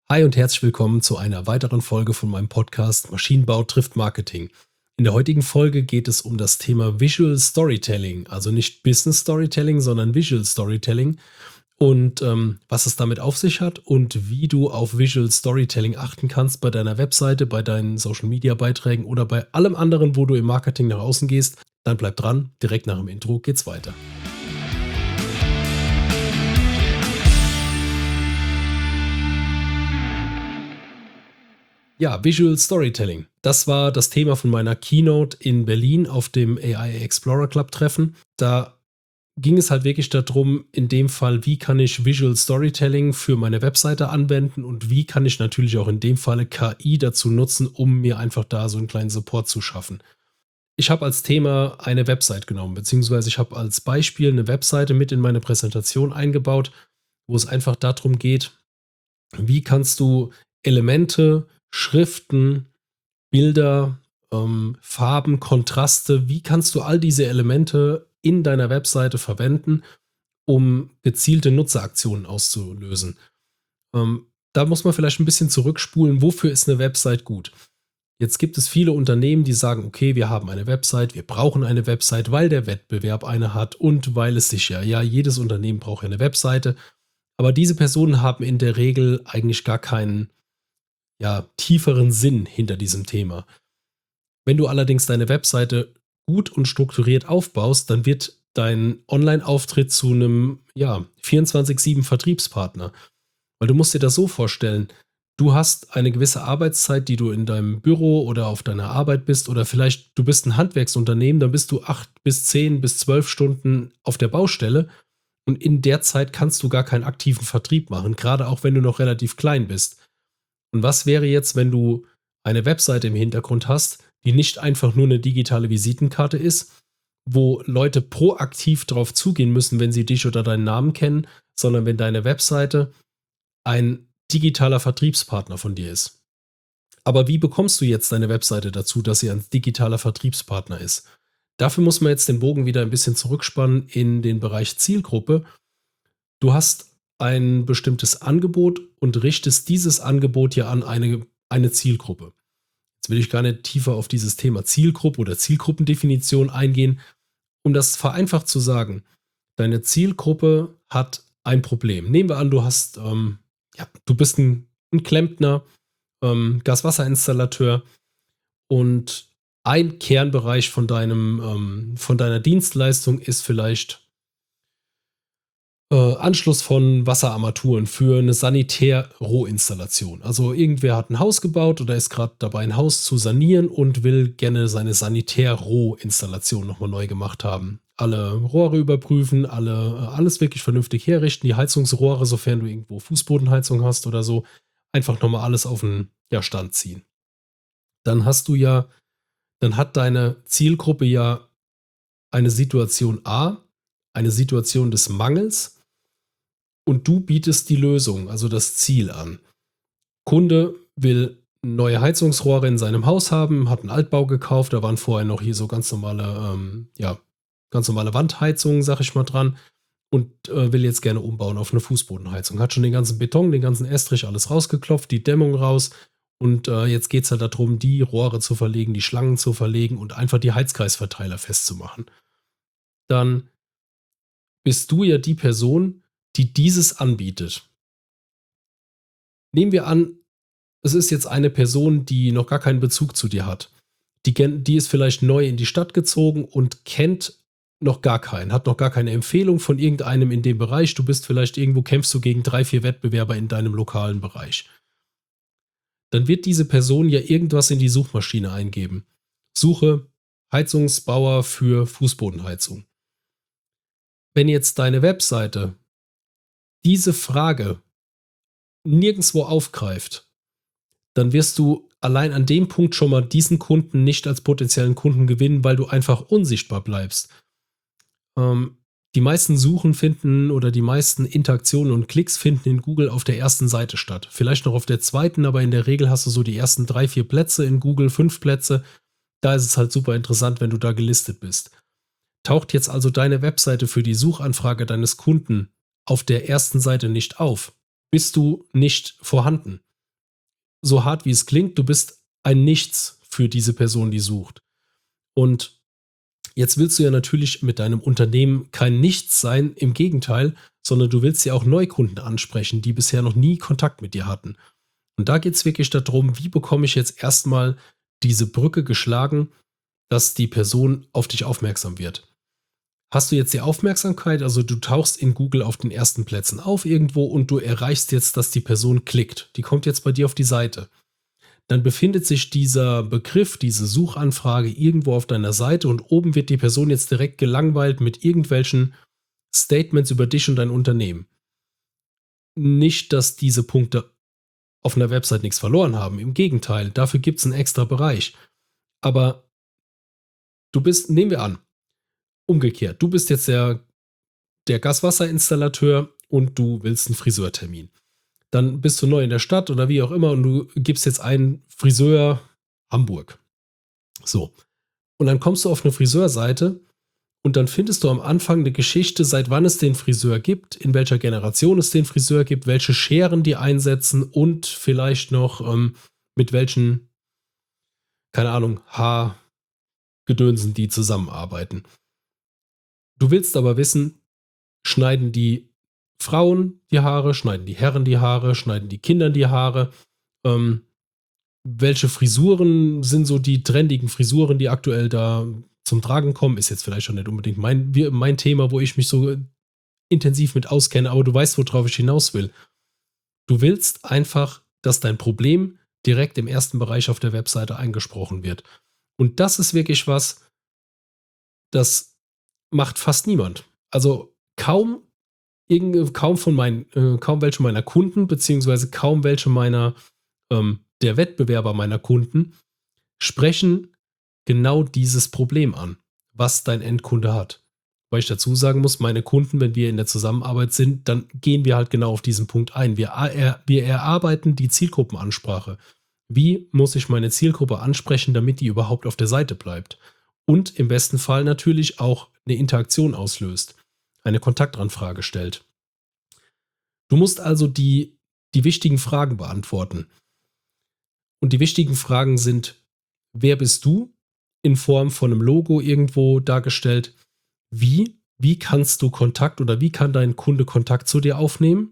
Hi und herzlich willkommen zu einer weiteren Folge von meinem Podcast Maschinenbau trifft Marketing. In der heutigen Folge geht es um das Thema Visual Storytelling, also nicht Business Storytelling, sondern Visual Storytelling und was es damit auf sich hat und wie du auf Visual Storytelling achten kannst bei deiner Webseite, bei deinen Social Media Beiträgen oder bei allem anderen, wo du im Marketing nach außen gehst. Dann bleib dran, direkt nach dem Intro geht's weiter. Ja, Visual Storytelling. Das war das Thema von meiner Keynote in Berlin auf dem AI Explorer Club Treffen. Da ging es halt wirklich darum, in dem Fall, wie kann ich Visual Storytelling für meine Webseite anwenden und wie kann ich natürlich auch in dem Falle KI dazu nutzen, um mir einfach da so einen kleinen Support zu schaffen. Ich habe als Thema eine Website genommen, beziehungsweise ich habe als Beispiel eine Webseite mit in meine Präsentation eingebaut, wo es einfach darum geht, wie kannst du Elemente, Schriften, Bilder, Farben, Kontraste, wie kannst du all diese Elemente in deiner Webseite verwenden, um gezielte Nutzeraktionen auszulösen? Da muss man vielleicht ein bisschen zurückspulen, wofür ist eine Website gut? Jetzt gibt es viele Unternehmen, die sagen, okay, wir haben eine Website, wir brauchen eine Website, weil der Wettbewerb eine hat und weil es sich ja, jedes Unternehmen braucht ja eine Webseite. Aber diese Personen haben in der Regel eigentlich gar keinen, tieferen Sinn hinter diesem Thema. Wenn du allerdings deine Webseite gut und strukturiert aufbaust, dann wird dein Online-Auftritt zu einem, 24/7 Vertriebspartner. Weil du musst dir das so vorstellen, du hast eine gewisse Arbeitszeit, die du in deinem Büro oder auf deiner Arbeit bist oder vielleicht du bist ein Handwerksunternehmen, dann bist du 8 bis 10 bis 12 Stunden auf der Baustelle und in der Zeit kannst du gar keinen aktiven Vertrieb machen, gerade auch wenn du noch relativ klein bist. Und was wäre jetzt, wenn du eine Webseite im Hintergrund hast, die nicht einfach nur eine digitale Visitenkarte ist, wo Leute proaktiv darauf zugehen müssen, wenn sie dich oder deinen Namen kennen, sondern wenn deine Webseite ein digitaler Vertriebspartner von dir ist. Aber wie bekommst du jetzt deine Webseite dazu, dass sie ein digitaler Vertriebspartner ist? Dafür muss man jetzt den Bogen wieder ein bisschen zurückspannen in den Bereich Zielgruppe. Du hast ein bestimmtes Angebot und richtest dieses Angebot ja an eine Zielgruppe. Jetzt will ich gar nicht tiefer auf dieses Thema Zielgruppe oder Zielgruppendefinition eingehen. Um das vereinfacht zu sagen, deine Zielgruppe hat ein Problem. Nehmen wir an, du bist ein Klempner, Gaswasserinstallateur und ein Kernbereich von deiner Dienstleistung ist vielleicht Anschluss von Wasserarmaturen für eine Sanitär-Rohinstallation. Also irgendwer hat ein Haus gebaut oder ist gerade dabei, ein Haus zu sanieren und will gerne seine Sanitär-Rohinstallation nochmal neu gemacht haben. Alle Rohre überprüfen, alles wirklich vernünftig herrichten, die Heizungsrohre, sofern du irgendwo Fußbodenheizung hast oder so, einfach nochmal alles auf den Stand ziehen. Dann hast du ja, dann hat deine Zielgruppe ja eine Situation A, eine Situation des Mangels und du bietest die Lösung, also das Ziel an. Kunde will neue Heizungsrohre in seinem Haus haben, hat einen Altbau gekauft, da waren vorher noch hier so ganz normale Wandheizungen, sag ich mal dran, und will jetzt gerne umbauen auf eine Fußbodenheizung. Hat schon den ganzen Beton, den ganzen Estrich, alles rausgeklopft, die Dämmung raus und jetzt geht es halt darum, die Rohre zu verlegen, die Schlangen zu verlegen und einfach die Heizkreisverteiler festzumachen. Dann bist du ja die Person, die dieses anbietet. Nehmen wir an, es ist jetzt eine Person, die noch gar keinen Bezug zu dir hat. Die ist vielleicht neu in die Stadt gezogen und kennt noch gar keinen, hat noch gar keine Empfehlung von irgendeinem in dem Bereich. Du bist vielleicht irgendwo, kämpfst du gegen 3, 4 Wettbewerber in deinem lokalen Bereich. Dann wird diese Person ja irgendwas in die Suchmaschine eingeben. Suche Heizungsbauer für Fußbodenheizung. Wenn jetzt deine Webseite diese Frage nirgendwo aufgreift, dann wirst du allein an dem Punkt schon mal diesen Kunden nicht als potenziellen Kunden gewinnen, weil du einfach unsichtbar bleibst. Ähm, die meisten Suchen finden oder die meisten Interaktionen und Klicks finden in Google auf der ersten Seite statt. Vielleicht noch auf der zweiten, aber in der Regel hast du so die ersten 3, 4 Plätze in Google, 5 Plätze. Da ist es halt super interessant, wenn du da gelistet bist. Taucht jetzt also deine Webseite für die Suchanfrage deines Kunden auf der ersten Seite nicht auf, bist du nicht vorhanden. so hart wie es klingt, du bist ein Nichts für diese Person, die sucht. Und jetzt willst du ja natürlich mit deinem Unternehmen kein Nichts sein, im Gegenteil, sondern du willst ja auch Neukunden ansprechen, die bisher noch nie Kontakt mit dir hatten. Und da geht es wirklich darum, wie bekomme ich jetzt erstmal diese Brücke geschlagen, dass die Person auf dich aufmerksam wird. Hast du jetzt die Aufmerksamkeit, also du tauchst in Google auf den ersten Plätzen auf irgendwo und du erreichst jetzt, dass die Person klickt. Die kommt jetzt bei dir auf die Seite. Dann befindet sich dieser Begriff, diese Suchanfrage irgendwo auf deiner Seite und oben wird die Person jetzt direkt gelangweilt mit irgendwelchen Statements über dich und dein Unternehmen. Nicht, dass diese Punkte auf einer Website nichts verloren haben. Im Gegenteil, dafür gibt es einen extra Bereich. Aber du bist, nehmen wir an, umgekehrt, du bist jetzt der Gaswasserinstallateur und du willst einen Friseurtermin. Dann bist du neu in der Stadt oder wie auch immer und du gibst jetzt einen Friseur Hamburg. So. Und dann kommst du auf eine Friseurseite und dann findest du am Anfang eine Geschichte, seit wann es den Friseur gibt, in welcher Generation es den Friseur gibt, welche Scheren die einsetzen und vielleicht noch mit welchen, keine Ahnung, Haargedönsen die zusammenarbeiten. Du willst aber wissen, schneiden die Frauen die Haare, schneiden die Herren die Haare, schneiden die Kinder die Haare, welche Frisuren sind so die trendigen Frisuren, die aktuell da zum Tragen kommen, ist jetzt vielleicht schon nicht unbedingt mein Thema, wo ich mich so intensiv mit auskenne, aber du weißt, worauf ich hinaus will. Du willst einfach, dass dein Problem direkt im ersten Bereich auf der Webseite eingesprochen wird. Und das ist wirklich was, das macht fast niemand. Also kaum welche meiner Kunden, beziehungsweise kaum welche der Wettbewerber meiner Kunden sprechen genau dieses Problem an, was dein Endkunde hat. Weil ich dazu sagen muss, meine Kunden, wenn wir in der Zusammenarbeit sind, dann gehen wir halt genau auf diesen Punkt ein. Wir erarbeiten die Zielgruppenansprache. Wie muss ich meine Zielgruppe ansprechen, damit die überhaupt auf der Seite bleibt? Und im besten Fall natürlich auch eine Interaktion auslöst, eine Kontaktanfrage stellt. Du musst also die wichtigen Fragen beantworten. Und die wichtigen Fragen sind, wer bist du? In Form von einem Logo irgendwo dargestellt. Wie kannst du Kontakt oder wie kann dein Kunde Kontakt zu dir aufnehmen?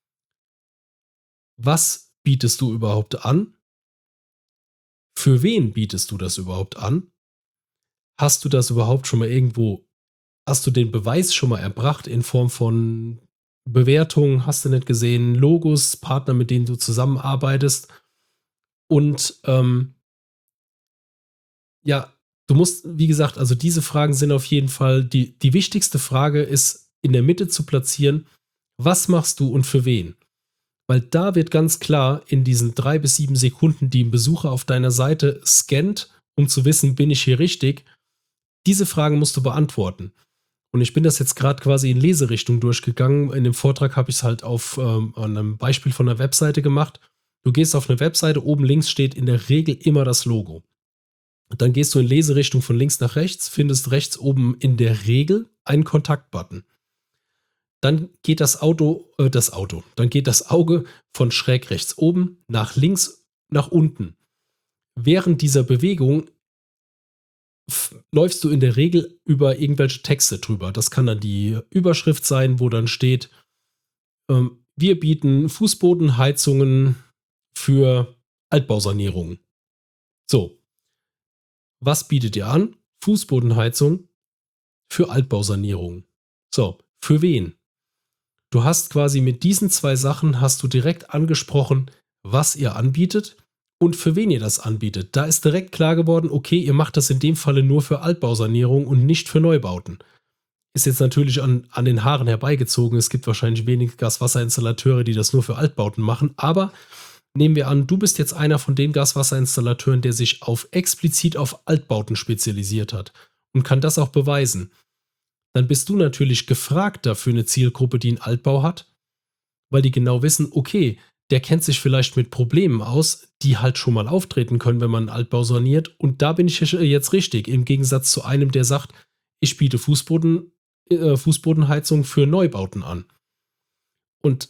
Was bietest du überhaupt an? Für wen bietest du das überhaupt an? Hast du das überhaupt schon mal irgendwo, hast du den Beweis schon mal erbracht in Form von Bewertungen, hast du nicht gesehen, Logos, Partner, mit denen du zusammenarbeitest? Und ja, du musst, wie gesagt, also diese Fragen sind auf jeden Fall, die wichtigste Frage ist in der Mitte zu platzieren, was machst du und für wen? Weil da wird ganz klar in diesen 3 bis 7 Sekunden, die ein Besucher auf deiner Seite scannt, um zu wissen, bin ich hier richtig, diese Fragen musst du beantworten. Und ich bin das jetzt gerade quasi in Leserichtung durchgegangen. In dem Vortrag habe ich es halt an einem Beispiel von einer Webseite gemacht. Du gehst auf eine Webseite, oben links steht in der Regel immer das Logo. Dann gehst du in Leserichtung von links nach rechts, findest rechts oben in der Regel einen Kontaktbutton. Dann geht dann geht das Auge von schräg rechts oben nach links nach unten. Während dieser Bewegung läufst du in der Regel über irgendwelche Texte drüber. Das kann dann die Überschrift sein, wo dann steht, wir bieten Fußbodenheizungen für Altbausanierungen. So, was bietet ihr an? Fußbodenheizung für Altbausanierung. So, für wen? Du hast quasi mit diesen 2 Sachen hast du direkt angesprochen, was ihr anbietet und für wen ihr das anbietet. Da ist direkt klar geworden, okay, ihr macht das in dem Falle nur für Altbausanierung und nicht für Neubauten. Ist jetzt natürlich an den Haaren herbeigezogen. Es gibt wahrscheinlich wenige Gaswasserinstallateure, die das nur für Altbauten machen, aber nehmen wir an, du bist jetzt einer von den Gaswasserinstallateuren, der sich explizit auf Altbauten spezialisiert hat und kann das auch beweisen. Dann bist du natürlich gefragter für eine Zielgruppe, die einen Altbau hat, weil die genau wissen, okay, der kennt sich vielleicht mit Problemen aus, die halt schon mal auftreten können, wenn man einen Altbau saniert. Und da bin ich jetzt richtig, im Gegensatz zu einem, der sagt, ich biete Fußbodenheizung für Neubauten an. Und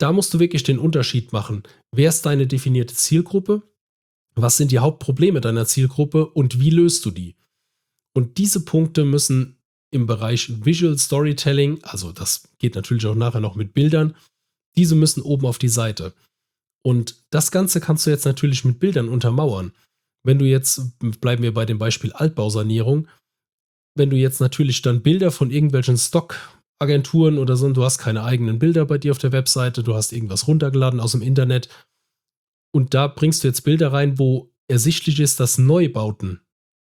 da musst du wirklich den Unterschied machen. Wer ist deine definierte Zielgruppe? Was sind die Hauptprobleme deiner Zielgruppe und wie löst du die? Und diese Punkte müssen im Bereich Visual Storytelling, also das geht natürlich auch nachher noch mit Bildern, diese müssen oben auf die Seite. Und das Ganze kannst du jetzt natürlich mit Bildern untermauern. Wenn du jetzt, bleiben wir bei dem Beispiel Altbausanierung, wenn du jetzt natürlich dann Bilder von irgendwelchen Stockagenturen oder so, und du hast keine eigenen Bilder bei dir auf der Webseite, du hast irgendwas runtergeladen aus dem Internet und da bringst du jetzt Bilder rein, wo ersichtlich ist, dass Neubauten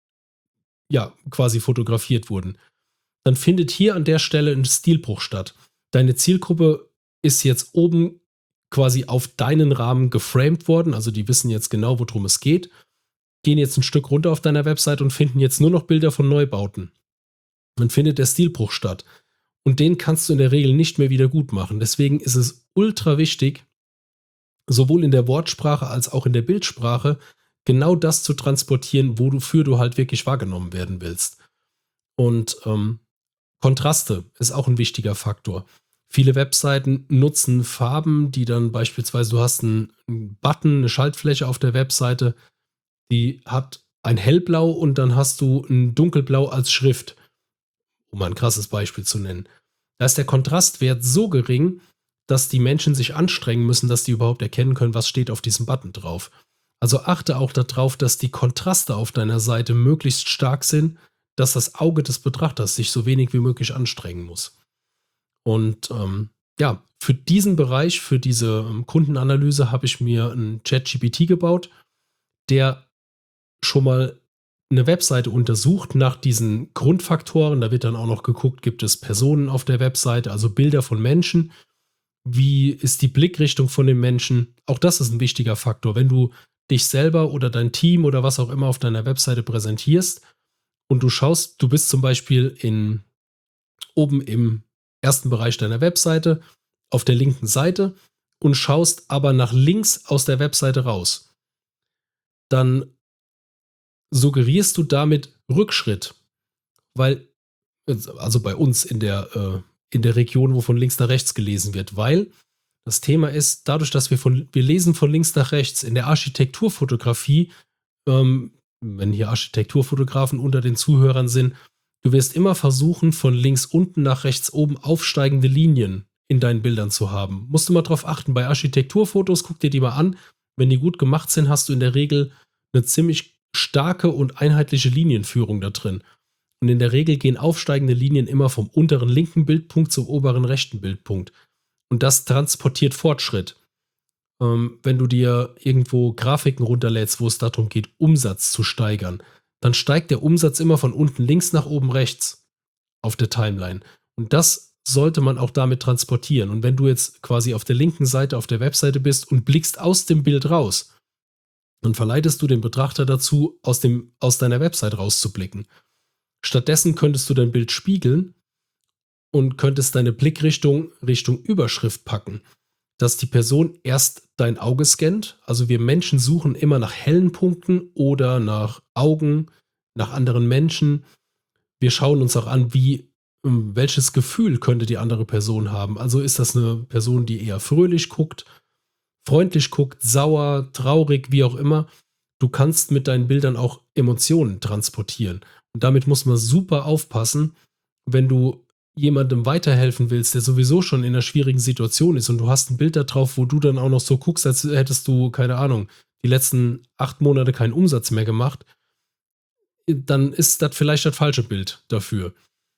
ja quasi fotografiert wurden, dann findet hier an der Stelle ein Stilbruch statt. Deine Zielgruppe ist jetzt oben quasi auf deinen Rahmen geframed worden, also die wissen jetzt genau, worum es geht, gehen jetzt ein Stück runter auf deiner Website und finden jetzt nur noch Bilder von Neubauten. Dann findet der Stilbruch statt. Und den kannst du in der Regel nicht mehr wieder gut machen. Deswegen ist es ultra wichtig, sowohl in der Wortsprache als auch in der Bildsprache, genau das zu transportieren, wofür du halt wirklich wahrgenommen werden willst. Und Kontraste ist auch ein wichtiger Faktor. Viele Webseiten nutzen Farben, die dann beispielsweise, du hast einen Button, eine Schaltfläche auf der Webseite, die hat ein Hellblau und dann hast du ein Dunkelblau als Schrift, um mal ein krasses Beispiel zu nennen. Da ist der Kontrastwert so gering, dass die Menschen sich anstrengen müssen, dass die überhaupt erkennen können, was steht auf diesem Button drauf. Also achte auch darauf, dass die Kontraste auf deiner Seite möglichst stark sind, dass das Auge des Betrachters sich so wenig wie möglich anstrengen muss. Und ja, für diesen Bereich, für diese Kundenanalyse habe ich mir einen ChatGPT gebaut, der schon mal eine Webseite untersucht nach diesen Grundfaktoren. Da wird dann auch noch geguckt, gibt es Personen auf der Webseite, also Bilder von Menschen. Wie ist die Blickrichtung von den Menschen? Auch das ist ein wichtiger Faktor. Wenn du dich selber oder dein Team oder was auch immer auf deiner Webseite präsentierst und du schaust, du bist zum Beispiel oben im ersten Bereich deiner Webseite auf der linken Seite und schaust aber nach links aus der Webseite raus, dann suggerierst du damit Rückschritt, weil, also bei uns in der Region, wo von links nach rechts gelesen wird, weil das Thema ist, dadurch, dass wir lesen von links nach rechts in der Architekturfotografie, wenn hier Architekturfotografen unter den Zuhörern sind, du wirst immer versuchen, von links unten nach rechts oben aufsteigende Linien in deinen Bildern zu haben. Musst du mal drauf achten, bei Architekturfotos, guck dir die mal an, wenn die gut gemacht sind, hast du in der Regel eine ziemlich starke und einheitliche Linienführung da drin. Und in der Regel gehen aufsteigende Linien immer vom unteren linken Bildpunkt zum oberen rechten Bildpunkt. Und das transportiert Fortschritt. Wenn du dir irgendwo Grafiken runterlädst, wo es darum geht, Umsatz zu steigern, dann steigt der Umsatz immer von unten links nach oben rechts auf der Timeline. Und das sollte man auch damit transportieren. Und wenn du jetzt quasi auf der linken Seite auf der Webseite bist und blickst aus dem Bild raus, dann verleitest du den Betrachter dazu, aus deiner Website rauszublicken. Stattdessen könntest du dein Bild spiegeln und könntest deine Blickrichtung Richtung Überschrift packen, dass die Person erst dein Auge scannt. Also wir Menschen suchen immer nach hellen Punkten oder nach Augen, nach anderen Menschen. Wir schauen uns auch an, welches Gefühl könnte die andere Person haben. Also ist das eine Person, die eher fröhlich guckt, freundlich guckt, sauer, traurig, wie auch immer. Du kannst mit deinen Bildern auch Emotionen transportieren. Und damit muss man super aufpassen, wenn du jemandem weiterhelfen willst, der sowieso schon in einer schwierigen Situation ist und du hast ein Bild da drauf, wo du dann auch noch so guckst, als hättest du, keine Ahnung, die letzten 8 Monate keinen Umsatz mehr gemacht, dann ist das vielleicht das falsche Bild dafür.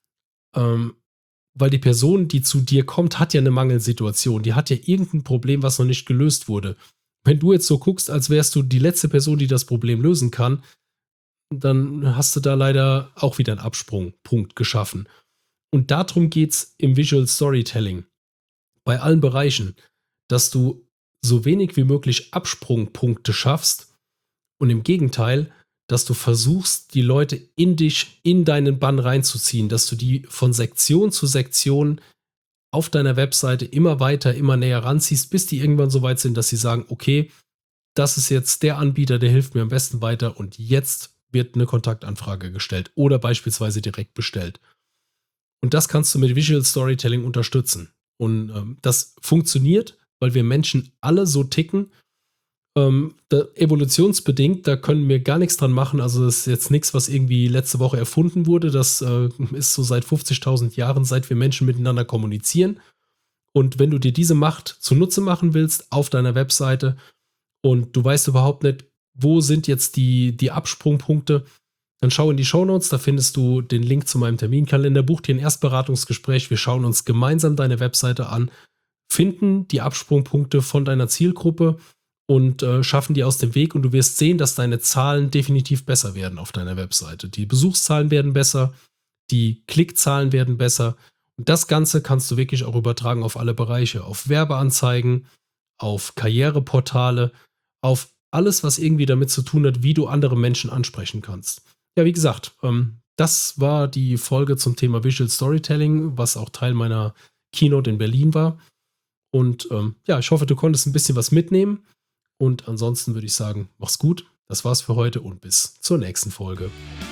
Weil die Person, die zu dir kommt, hat ja eine Mangelsituation. Die hat ja irgendein Problem, was noch nicht gelöst wurde. Wenn du jetzt so guckst, als wärst du die letzte Person, die das Problem lösen kann, dann hast du da leider auch wieder einen Absprungpunkt geschaffen. Und darum geht es im Visual Storytelling. Bei allen Bereichen, dass du so wenig wie möglich Absprungpunkte schaffst und im Gegenteil, dass du versuchst, die Leute in deinen Bann reinzuziehen, dass du die von Sektion zu Sektion auf deiner Webseite immer weiter, immer näher ranziehst, bis die irgendwann so weit sind, dass sie sagen, okay, das ist jetzt der Anbieter, der hilft mir am besten weiter und jetzt wird eine Kontaktanfrage gestellt oder beispielsweise direkt bestellt. Und das kannst du mit Visual Storytelling unterstützen. Und das funktioniert, weil wir Menschen alle so ticken. Evolutionsbedingt, da können wir gar nichts dran machen. Also das ist jetzt nichts, was irgendwie letzte Woche erfunden wurde. Das ist so seit 50.000 Jahren, seit wir Menschen miteinander kommunizieren. Und wenn du dir diese Macht zunutze machen willst auf deiner Webseite und du weißt überhaupt nicht, wo sind jetzt die Absprungpunkte, dann schau in die Shownotes, da findest du den Link zu meinem Terminkalender, buch dir ein Erstberatungsgespräch, wir schauen uns gemeinsam deine Webseite an, finden die Absprungpunkte von deiner Zielgruppe und schaffen die aus dem Weg und du wirst sehen, dass deine Zahlen definitiv besser werden auf deiner Webseite. Die Besuchszahlen werden besser, die Klickzahlen werden besser und das Ganze kannst du wirklich auch übertragen auf alle Bereiche, auf Werbeanzeigen, auf Karriereportale, auf alles, was irgendwie damit zu tun hat, wie du andere Menschen ansprechen kannst. Ja, wie gesagt, das war die Folge zum Thema Visual Storytelling, was auch Teil meiner Keynote in Berlin war. Und ja, ich hoffe, du konntest ein bisschen was mitnehmen. Und ansonsten würde ich sagen, mach's gut. Das war's für heute und bis zur nächsten Folge.